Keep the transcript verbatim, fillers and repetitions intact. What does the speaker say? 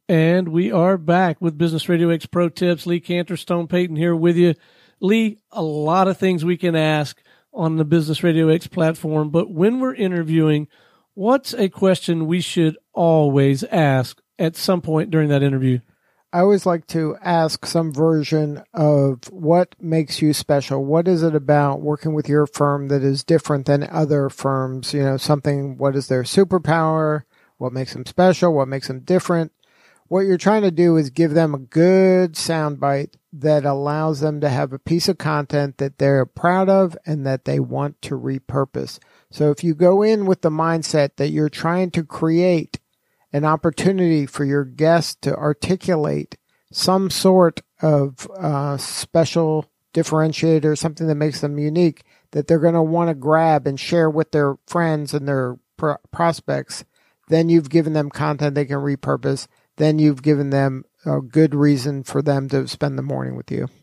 And we are back with Business Radio X Pro Tips. Lee Cantor, Stone Payton here with you. Lee, a lot of things we can ask on the Business Radio X platform, but when we're interviewing, what's a question we should always ask at some point during that interview? I always like to ask some version of what makes you special. What is it about working with your firm that is different than other firms? You know, something, what is their superpower? What makes them special? What makes them different? What you're trying to do is give them a good soundbite that allows them to have a piece of content that they're proud of and that they want to repurpose. So if you go in with the mindset that you're trying to create an opportunity for your guest to articulate some sort of uh, special differentiator, something that makes them unique, that they're going to want to grab and share with their friends and their pro- prospects, then you've given them content they can repurpose. Then you've given them a good reason for them to spend the morning with you.